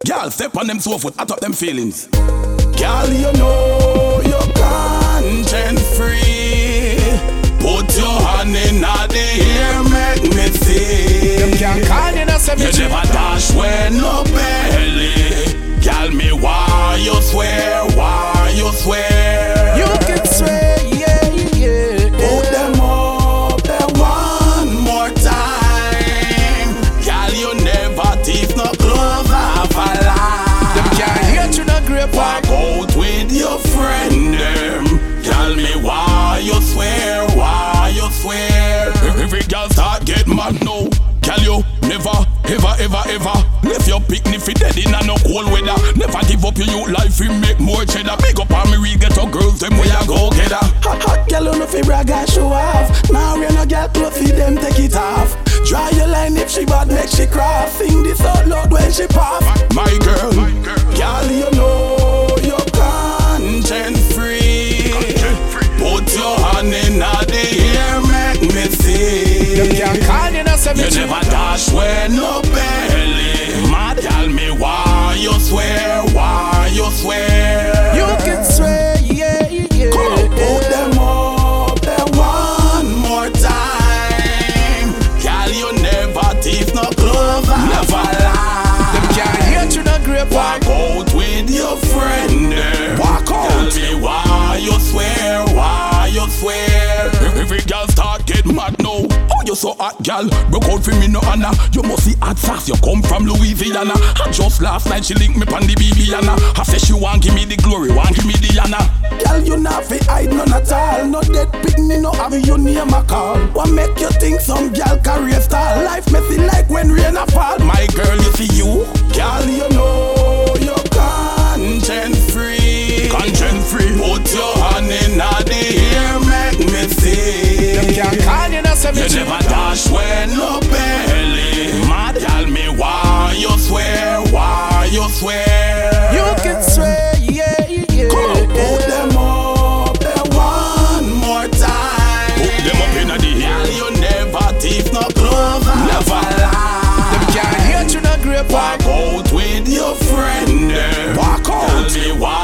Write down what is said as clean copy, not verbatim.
Girl, step on them soft foot, hot up them feelings. Girl, you know you're conscience free. Put your hand in the air, make me see. Them can't call you no You never dash when no belly. Girl, me why you swear, why you swear? You can swear, yeah, yeah. Put them up there one more time. Girl, you never thief no clothes off a line. Them can't hear you no grapevine. Walk out with your friend them. Tell me why you swear, why you swear? Every girl start get mad now. Girl, you never, ever left your picnic fi dead in a no cold weather. Never give up your youth life, we make more cheddar. Big up on me, we get our girls, them way I go get her. Hot girl, you no fi brag and show off. Now we no girl clothes fi them take it off. Dry your line if she bad, make she craft. Sing this out loud when she pop. My girl, girl, you know you're conscience free. Put your hand in the air, make me see. Them can't call you no You never dash when no belly. Mad tell me why you swear, why you swear? You can swear, yeah, yeah. Come on, put them up there one more time. Girl, you never thief no clothes, never lie. Them can't hear you no grapevine. Walk out with your friend there. Walk out. Tell me why you swear, why you swear? Every girl start get mad now. Oh, you so hot, girl. Broke out for me no honor. You must see hot sauce. You come from Louisiana. And just last night she linked me pon the BBana. I say she want give me the glory, want give me the honor. Girl, you not fi hide none at all. No dead picnic, no have your name a call. What make you think some girl career style? Life messy like when rain a fall. My girl, you see you. Girl, you know you're conscience free. Conscience free. Put your hand in the air, make me see. Them can't call you no You never dash when no belly. Mad tell me why you swear, why you swear? You can swear, yeah, yeah. Come on, put them up there one more time. Put them up in the air. Girl, you never thief no clothes, never lie. Them can't hear you no grapevine. Walk out with your friend there. Walk out. Tell me why